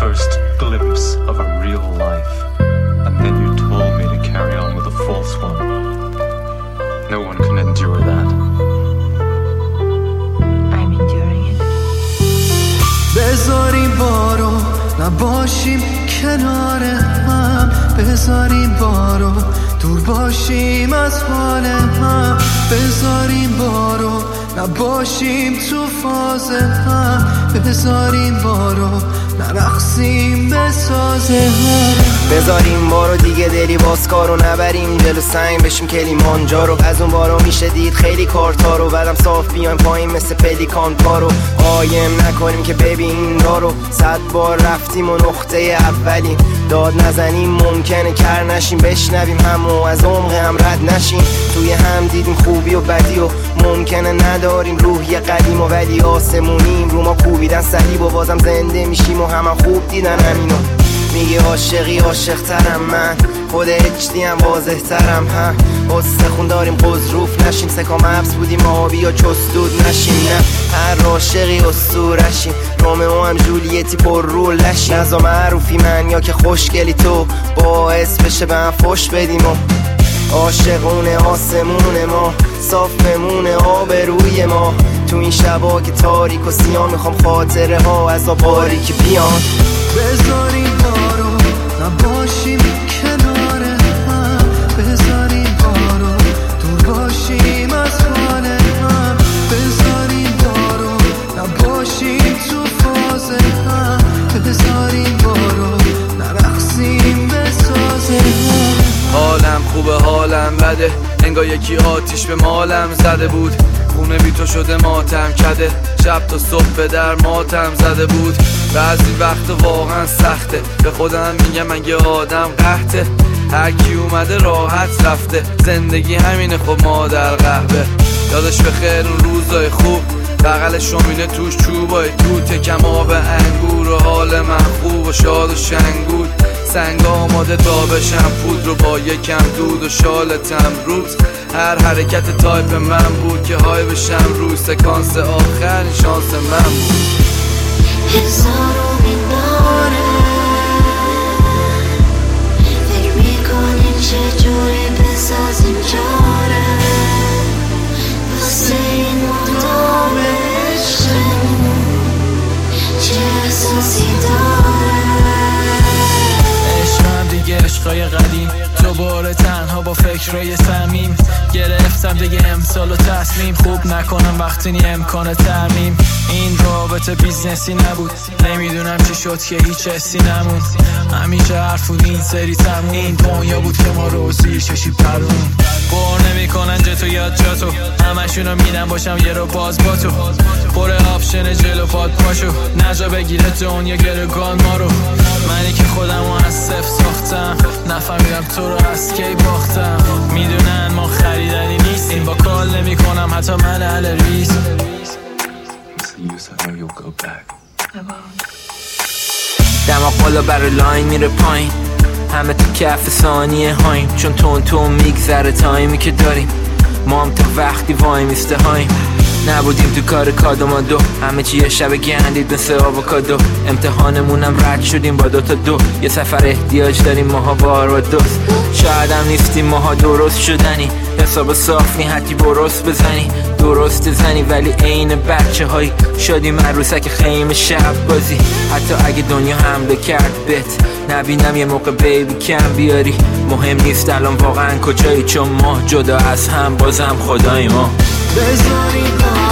first glimpse of a real life, and then you told me to carry on with a false one. No one can endure that. I'm enduring it. بذاریم بارو نباشیم کنار هم، بذاریم بارو دور باشیم از حال هم، بذاریم بارو نباشیم تو فاز هم، بذاریم بارو نرقصیم به ساز هم، بذاریم بارو دیگه دلی باز کارو نبریم جلو سنگ بشیم کلیمانجا رو. از اون بارو میشه دید خیلی کارتا رو، بعدم صاف بیایم پایین مثل پلیکان پارو. قایم نکنیم که ببین دارو، 100 بار رفتیم و نقطه اولیم. داد نزنیم ممکنه کر نشیم، بشنویم هم و از عمق هم رد نشیم. توی هم دیدیم خوبی و بدی و ممکنه نداریم روحی قدیم و ولی آسمونیم. رو ما کوبیدن صلیب و بازم زنده میشیم و همه خوب دیدن همینو. میگه عاشقی عاشق ترم من، خود اجدی هم واضح ترم هم. استخون داریم قضروف نشیم، سکام حبس بودیم آبی یا چستود نشیم. نه هر عاشقی اسطورشیم، رومئو هم جولیتی پر رول نشیم. نزا معروفی من یا که خوشگلی تو، باعث بشه به هم فش بدیم و عاشقونه آسمون ما صاف بمونه آبروی ما. تو این شبا که تاریک و سیاه میخوام خاطره ها از باریکی بیان. بذاریم بارو نباشیم کنار هم، بذاریم بارو دور باشیم از حال هم، بذاریم بارو نباشیم تو فاز هم، بذاریم بارو نرقصیم به ساز هم. حالم خوبه حالم بده، انگار یکی آتیش به مالم زده بود. خونه بی تو شده ماتم کده، شب تا صبح به در ماتم زده بود. بعضی وقت واقعا سخته، به خودم میگم من یه آدم قحطه. هر کی اومده راحت رفته، زندگی همینه خب مادر قهوه. یادش به خیر اون روزای خوب، بغل شومینه توش چوبای توته، کماب انگور و حال من خوب و شاد و شنگود. سنگ آماده تا بشم پود رو با یکم دود و شالتم روز. هر حرکت تایپ من بود که های بشم روی سکانس آخر شانس من بود. هزارو میباره فکر میکنیم چجوری بسازیم جاره واسه این مدام عشقمون چه احساسی داره. عشقم دیگه عشقای قدیم، دوباره تنها با فکرای صمیم. گرفتم دیگه امسال و تصمیم، خوب نکنم وقتی نی امکان ترمیم. این رابطه بیزنسی نبود، نمیدونم چی شد که هیچ حسی نمون. همیشه حرف بود این سری تموم، این دنیا بود که ما رو زیر چشی پرون. بار نمیکنن جتو یاد جاتو، همشونو میرم باشم یه رو باز با تو. پر آپشن جلو پاد پاشو، نجا بگیره دنیا گرگان ما رو. منی که خودمو از صفر ساختم، نفهمیدم تو رو از کی باختم. میدونن ما خریدنی نیستیم، با کال نمی کنم حتی من اهل ریسک. دماغ بالا برای لاین میره پایین، همه تو کف ثانیه هاییم. چون تون میگذره تایمی که داریم، ما هم تا وقتی وای میسته هاییم. نبودیم تو کار کادومادو، همه چی یه شب گندید مثل آووکادو. امتحانمونم رد شدیم با 2 تا 2، یه سفر احتیاج داریم ماها بار و دوست. شاید هم نیستیم ماها درست شدنی، حساب صاف نی حتی برست بزنی. درست زنی ولی عین بچه های شدیم عروسک خیمه شب بازی. حتی اگه دنیا حمله کرد بهت، نبینم یه موقع بیبی کم بیاری. مهم نیست الان واقعا کجایی، چون ما جدا از هم بازم خدای ما. بذاریم